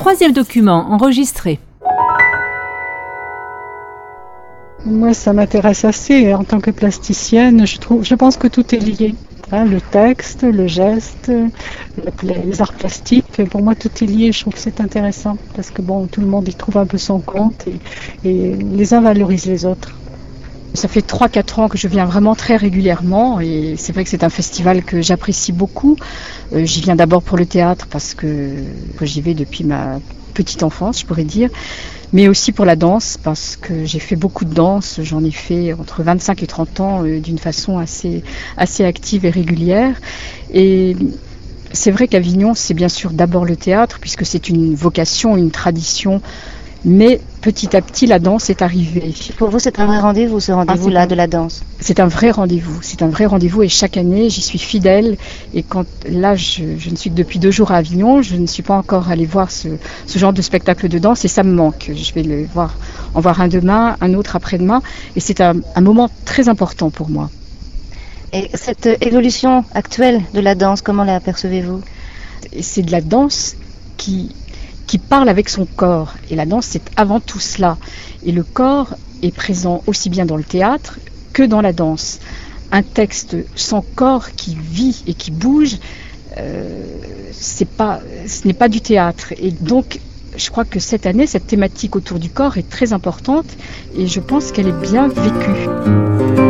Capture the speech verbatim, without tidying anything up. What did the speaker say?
Troisième document enregistré. Moi, ça m'intéresse assez. En tant que plasticienne, je trouve, je pense que tout est lié. Hein, le texte, le geste, le, les arts plastiques, pour moi, tout est lié. Je trouve que c'est intéressant parce que bon, tout le monde y trouve un peu son compte et, et les uns valorisent les autres. Ça fait trois quatre ans que je viens vraiment très régulièrement et c'est vrai que c'est un festival que j'apprécie beaucoup. Euh, j'y viens d'abord pour le théâtre parce que, que j'y vais depuis ma petite enfance, je pourrais dire, mais aussi pour la danse parce que j'ai fait beaucoup de danse. J'en ai fait entre vingt-cinq et trente ans euh, d'une façon assez, assez active et régulière. Et c'est vrai qu'Avignon, c'est bien sûr d'abord le théâtre puisque c'est une vocation, une tradition. Mais petit à petit, la danse est arrivée. Pour vous, c'est un vrai rendez-vous, ce rendez-vous-là ah, de la danse? C'est un vrai rendez-vous. C'est un vrai rendez-vous et chaque année, j'y suis fidèle. Et quand là, je, je ne suis que depuis deux jours à Avignon, je ne suis pas encore allée voir ce, ce genre de spectacle de danse et ça me manque. Je vais le voir, en voir un demain, un autre après-demain. Et c'est un, un moment très important pour moi. Et cette évolution actuelle de la danse, comment la percevez-vous? C'est de la danse qui... qui parle avec son corps. Et la danse, c'est avant tout cela. Et le corps est présent aussi bien dans le théâtre que dans la danse. Un texte sans corps qui vit et qui bouge, euh, c'est pas, ce n'est pas du théâtre. Et donc, je crois que cette année, cette thématique autour du corps est très importante et je pense qu'elle est bien vécue.